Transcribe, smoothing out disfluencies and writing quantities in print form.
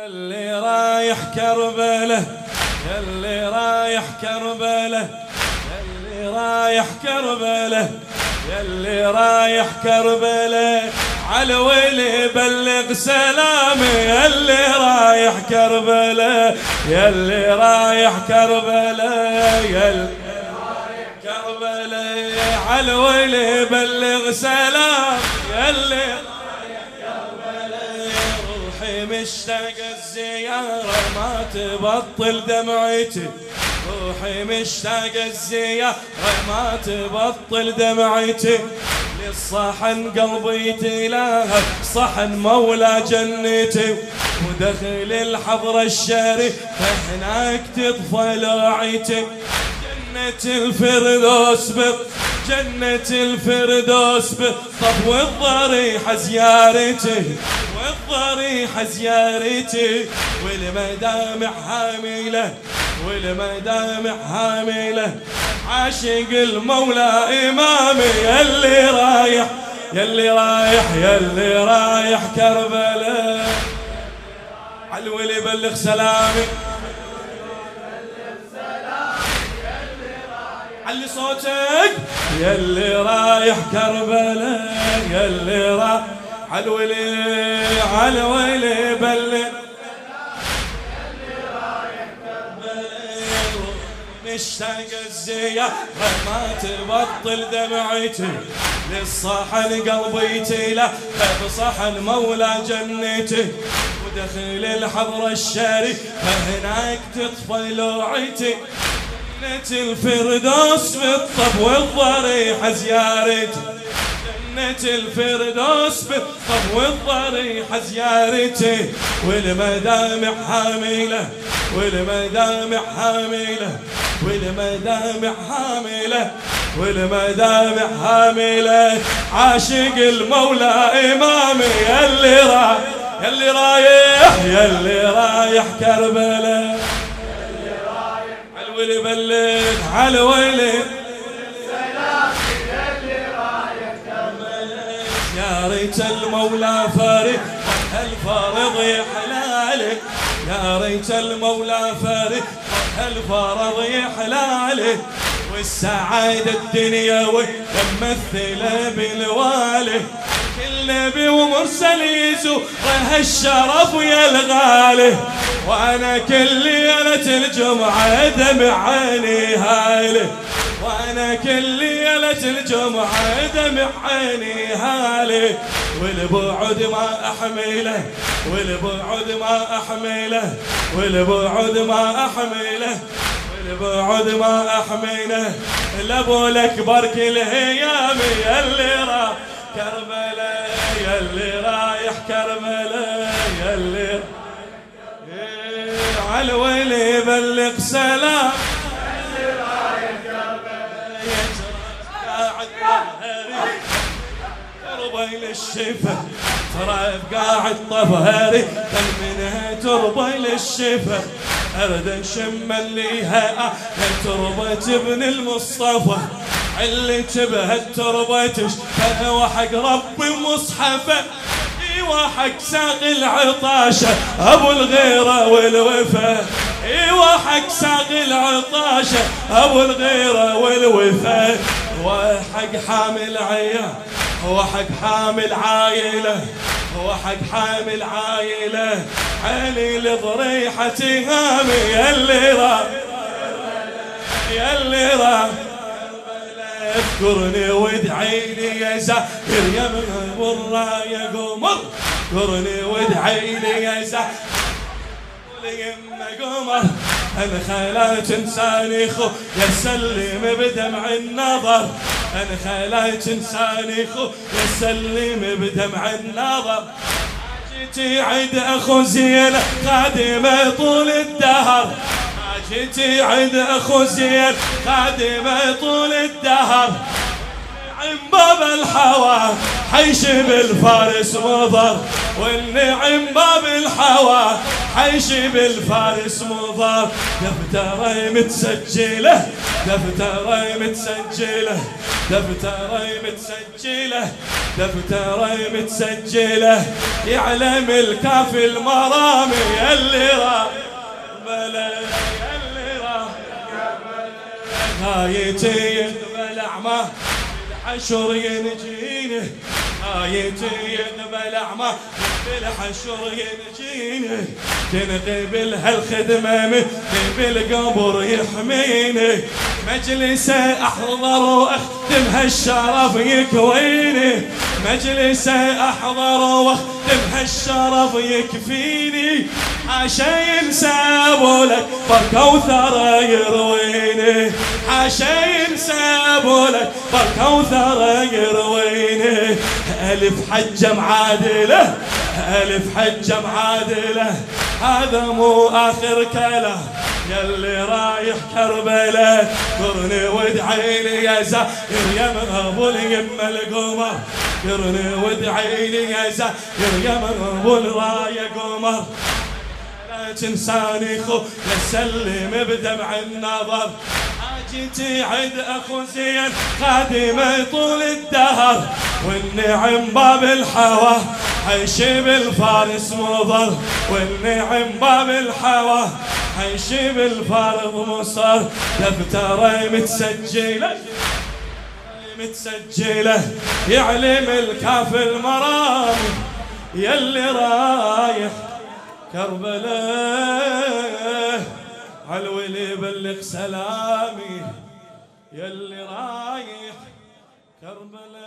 يلي رايح كربله، يلي رايح كربله، يلي رايح كربله، يلي رايح كربله، عالولي بلغ سلامي. يلي رايح كربله، يلي رايح كربله، يلي رايح كربله، عالولي بلغ سلام. يلي مشتاق الزيارة ما تبطل دمعتي، روحي مشتاق الزيارة ما تبطل دمعتي، للصحن قلبي تلاها صحن مولى جنتي، ودخل الحضرة الشريف هناك تطفى لوعتي. جنة الفردوس جنة الفردوس بالطب والضريحة زيارتي، والضريحة زيارتي، والمدامع حاملة، والمدامع حاملة، عاشق المولى إمامي. يلي رايح، يلي رايح، يلي رايح كربلاء، عالولي بلغ سلامي، علي صوتك. يلي رايح كربلاء، يلي رايح عالولي، عالولي بلغ، يلي رايح كربلاء، مشتاق الزيارة ما تبطل دمعتي، للصحن قلبي تلا بصحن مولى جنتي، ودخل الحضرة الشريف هناك تطفى لوعتي. جنة الفردوس بالطب والضريحة زيارتي، جنة الفردوس بالطب والضريحة زيارتي، والمدامع حاملة، والمدامع حاملة، والمدامع حاملة، والمدامع حاملة، عاشق المولى إمامي. يلي رايح، يلي رايح، يلي رايح كربلاء، عالولي بلغ، عالولي سلامي. يلي رايح كربلاء، يا ريت المولى فارق هالفرض يحلالك، يا ريت المولى فارق هالفرض يحلالك، والسعادة الدنيوي ممثلة بالوالي، كل نبي ومرسل يزور هالشرف يا الغالي، وانا كل ليلة الجمعة دمع عيني هالي، وانا كل ليلة الجمعة دمع عيني هالي، والبعد ما احمله، والبعد ما احمله، والبعد ما احمله، والبعد ما احمله، لابو الاكبر كل هيامي. يلي رايح كربلاء، يلي رايح كربلاء، يلي عالولي بلغ سلام. يلي رايح كربلاء، قاعد طهري تربي للشفا، ترى قاعد طهري منها تربي للشفا، ارد شم الليها تربة ابن المصطفى، اللي شبه التربة تشبه وحق ربي مصحفه، وحق ساق العطاشة ابو الغيرة والوفا، وحق ساق العطاشة ابو الغيرة والوفا، وحق حامل عيال، وحق حامل عايلة، وحق حامل عايلة، علي لضريحة هامي. يلي رايح، يلي رايح اذكرني وادعي لي يا زاهر يا من والراية قمر، اذكرني وادعي لي يا زاهر يما قمر، انا خلات انساني خو يسلم بدمع النظر، انا خلات انساني خو يسلم بدمع النظر، جيتي عند اخو زين خادمه طول الدهر، جيتي عند اخو زين خادمه طول الدهر، عن باب الحوا حيشب الفارس مضر، والنعم باب الحوا حيشب الفارس مضر، دفتري متسجله، دفتري متسجله، دفتري متسجله، دفتري متسجله، يعلم الكافي المرامي. يلي رايح كربلاء يلي رايح هايتي يقبل أعمى بالحشر ينجيني هايتي يقبل أعمى بالحشر ينجيني تنقبل هالخدمة من بالقبر يحميني مجلسه أحضر وأختم هالشرف يكويني مجلسه أحضر وأختم هالشرف يكفيني حاشا ينسى أبو الأكبر كوثر يرويني حاشا ينسى أبو الأكبر كوثر يرويني ألف حجة معادلة ألف حجة معادلة هذا مو آخر كلام يلي رايح كربلاء قرني وادعيني يا زهر يا مغبول يما القمر قرني وادعيني يا زهر يا مغبول راية قمر لا تنساني خو يسلم بدمع النظر حاجتي عند اخو زين خادمه طول الدهر والنعم باب الحوا حيشيب الفارس مضر والنعم باب الحوا حيشيب الفارض مصر دفتره متسجله يعلم الكاف المرام يلي رايح كربلاء عالولي بلغ سلامي يلي رايح كربلاء.